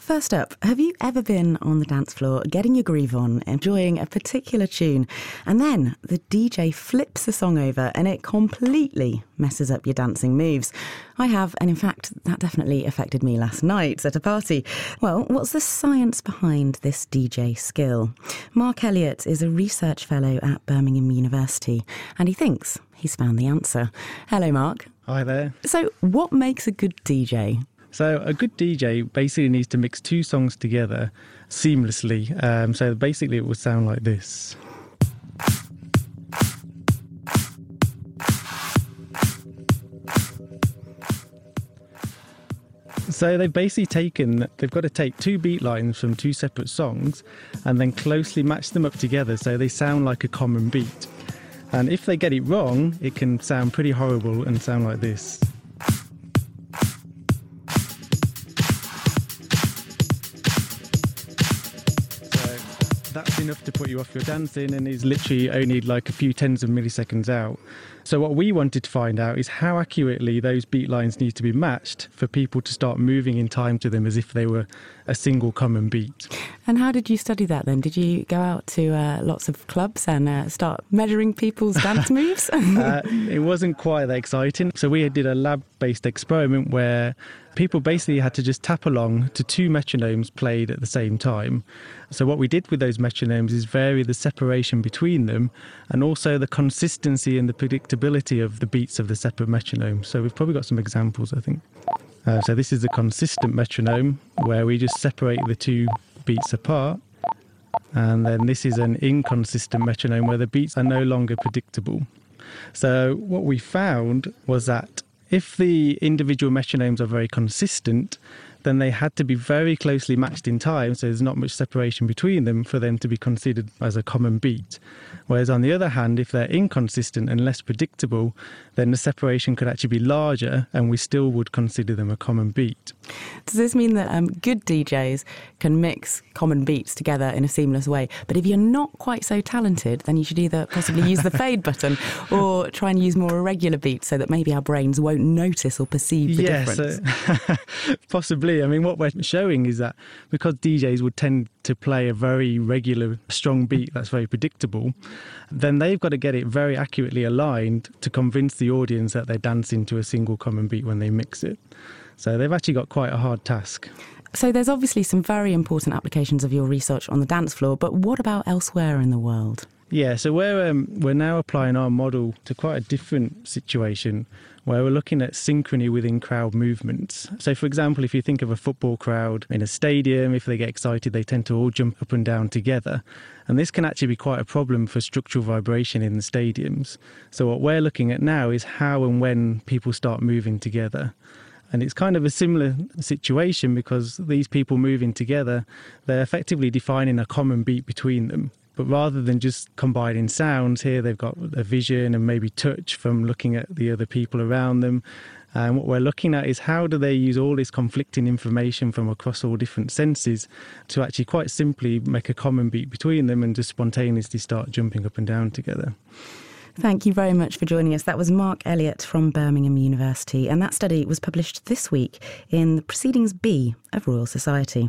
First up, have you ever been on the dance floor, getting your groove on, enjoying a particular tune, and then the DJ flips the song over and it completely messes up your dancing moves? I have, and in fact, that definitely affected me last night at a party. Well, what's the science behind this DJ skill? Mark Elliott is a research fellow at Birmingham University, and he thinks he's found the answer. Hello, Mark. Hi there. So, what makes a good DJ? So a good DJ basically needs to mix two songs together seamlessly. So basically it would sound like this. So they've got to take two beat lines from two separate songs and then closely match them up together so they sound like a common beat. And if they get it wrong, it can sound pretty horrible and sound like this. That's enough to put you off your dancing and is literally only like a few tens of milliseconds out. So what we wanted to find out is how accurately those beat lines need to be matched for people to start moving in time to them as if they were a single common beat. And how did you study that then? Did you go out to lots of clubs and start measuring people's dance moves? It wasn't quite that exciting. So we did a lab-based experiment where people basically had to just tap along to two metronomes played at the same time. So what we did with those metronomes is vary the separation between them and also the consistency and the predictability of the beats of the separate metronomes. So we've probably got some examples, I think. So this is a consistent metronome where we just separate the two beats apart. And then this is an inconsistent metronome where the beats are no longer predictable. So what we found was that if the individual metronomes are very consistent, then they had to be very closely matched in time, so there's not much separation between them for them to be considered as a common beat. Whereas on the other hand, if they're inconsistent and less predictable, then the separation could actually be larger and we still would consider them a common beat. Does this mean that good DJs can mix common beats together in a seamless way? But if you're not quite so talented, then you should either possibly use the fade button or try and use more irregular beats so that maybe our brains won't notice or perceive the difference. Possibly. I mean, what we're showing is that because DJs would tend to play a very regular, strong beat that's very predictable, then they've got to get it very accurately aligned to convince the audience that they're dancing to a single common beat when they mix it. So they've actually got quite a hard task. So there's obviously some very important applications of your research on the dance floor, but what about elsewhere in the world? Yeah, so we're now applying our model to quite a different situation where we're looking at synchrony within crowd movements. So, for example, if you think of a football crowd in a stadium, if they get excited, they tend to all jump up and down together. And this can actually be quite a problem for structural vibration in the stadiums. So what we're looking at now is how and when people start moving together. And it's kind of a similar situation because these people moving together, they're effectively defining a common beat between them. But rather than just combining sounds, here they've got a vision and maybe touch from looking at the other people around them. And what we're looking at is how do they use all this conflicting information from across all different senses to actually quite simply make a common beat between them and just spontaneously start jumping up and down together. Thank you very much for joining us. That was Mark Elliott from Birmingham University, and that study was published this week in the Proceedings B of Royal Society.